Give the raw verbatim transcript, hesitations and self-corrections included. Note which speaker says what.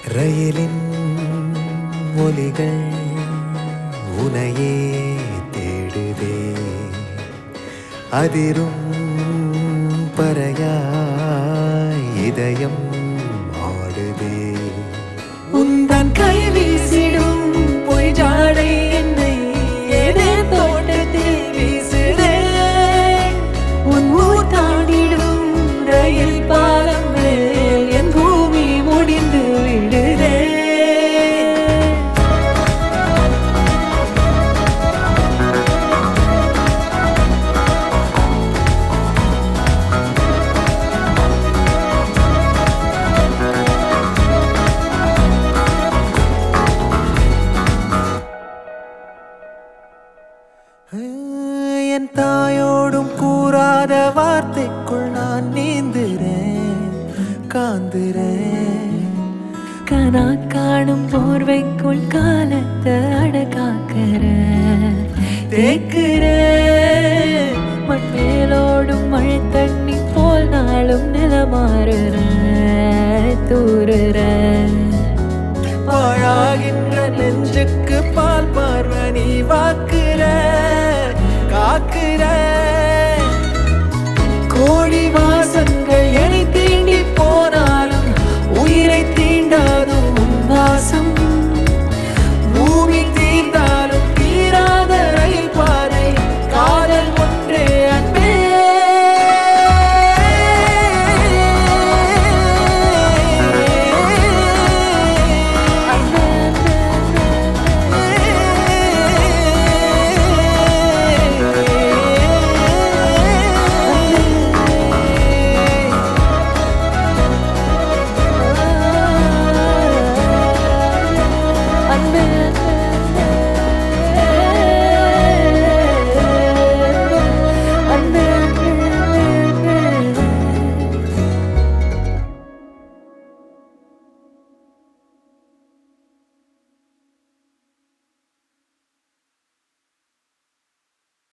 Speaker 1: ரயிலின் ஒலிகள் உனையே தேடுதே, அதிரும் பறையாய் இதயம் ஆடுதே.
Speaker 2: உந்தன் கை வீசிடும் பொய் ஜாடை என்னை ஏதே தோட்டத்தில் வீசுதே. உன் ஊர் தாண்டிடும் ரயில் பாலம் மேல் என் பூமி முடிந்து விடுதே.
Speaker 1: என் தாயோடும் கூறாத வார்த்தைக்குள் நான் நீந்துறேன், காந்துறேன்.
Speaker 2: கனா காணும் போர்வைக்குள் காலத்தை அடக்காக்கிற தேக்குற மண்மேலோடும் மழை தண்ணி போல் நாளும் நிலமாறுற தூறுற.